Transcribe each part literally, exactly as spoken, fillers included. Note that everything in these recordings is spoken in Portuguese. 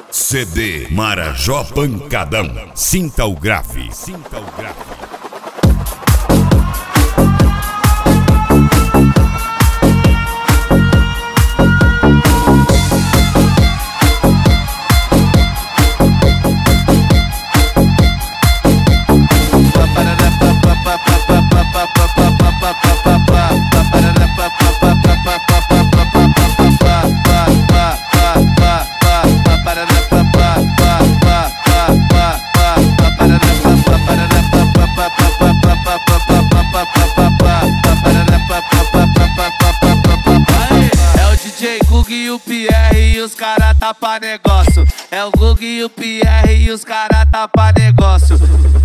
C D Marajó Pancadão. Sinta o grave. Sinta o grave. E o Pierre e os cara tá pra negócio. É o Gug e o Pierre e os cara tá pra negócio.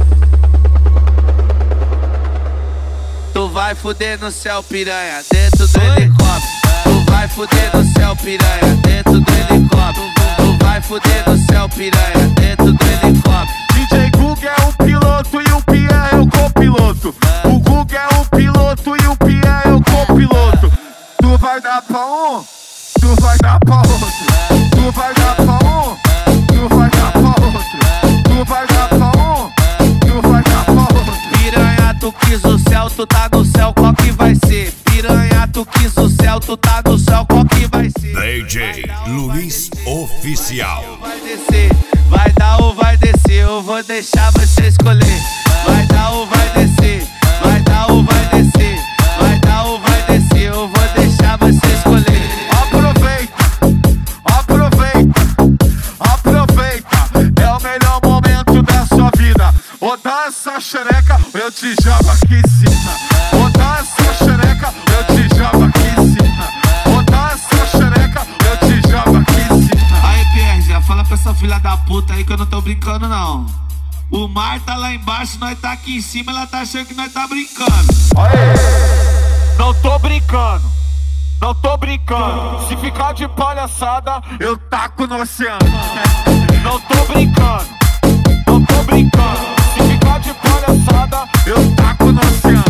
Tu vai fuder no céu, piranha, dentro do helicóptero. Tu vai fuder no céu, piranha, dentro do helicóptero. Tu vai fuder no céu, piranha, dentro do helicóptero. D J Gug é o piloto e o Pierre é o copiloto. O Gug é o piloto e o Pierre é o copiloto. Tu vai dar pra um, tu vai dar pra outro. Tu vai dar pra um, tu vai dar pra outro. Tu vai dar pra um, tu vai dar pra outro. Piranha, tu quis o céu, tu tá no céu, qual que vai ser? Piranha, tu quis o céu, tu tá no céu, qual que vai ser? D J Luiz Oficial. Vai descer, vai dar ou vai descer, eu vou deixar você escolher. Vai dar ou vai descer, vai dar ou vai descer, vai dar ou vai descer, eu vou deixar você escolher. Aproveita, aproveita, aproveita. É o melhor momento da sua vida. Ou dá essa xereca, eu te jogo aqui em cima. Ou dá essa xereca, eu te jogo aqui em cima. Ou dá essa xereca, eu te jogo aqui em cima. Aí, Pierre, já fala pra essa filha da puta aí que eu não tô brincando, não. O mar tá lá embaixo, nós tá aqui em cima, ela tá achando que nós tá brincando. Aê! Não tô brincando, não tô brincando. Se ficar de palhaçada, eu taco no oceano. Não tô brincando, não tô brincando. Se ficar de palhaçada, eu taco no oceano.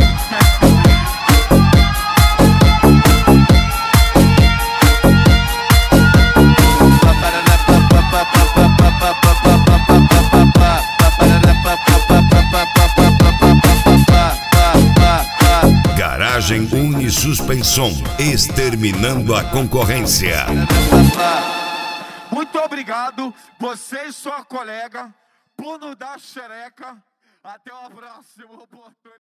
Garagem Unisuspensão, exterminando a concorrência. Muito obrigado, você e sua colega, por nos dar xereca. Até uma próxima oportunidade.